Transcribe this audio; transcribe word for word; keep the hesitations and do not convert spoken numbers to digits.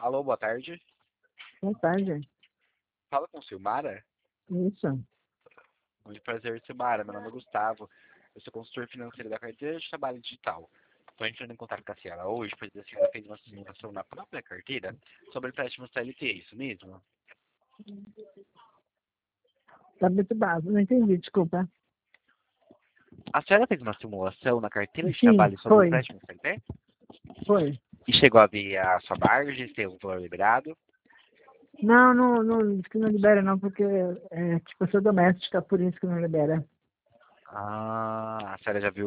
Alô, boa tarde. Boa tarde. Fala com Silmara. Isso. Muito prazer, Silmara. Meu nome é Gustavo. Eu sou consultor financeiro da carteira de trabalho digital. Estou entrando em contato com a senhora hoje, pois a senhora fez uma simulação na própria carteira sobre empréstimo C L T, é isso mesmo? Tá muito baixo, não entendi, desculpa. A senhora fez uma simulação na carteira de Sim, trabalho sobre foi. empréstimo C L T? Foi. E chegou a ver a sua margem, se tem um valor liberado? Não, não, não, diz que não libera não, porque é tipo, eu sou doméstica, por isso que não libera. Ah, a senhora já viu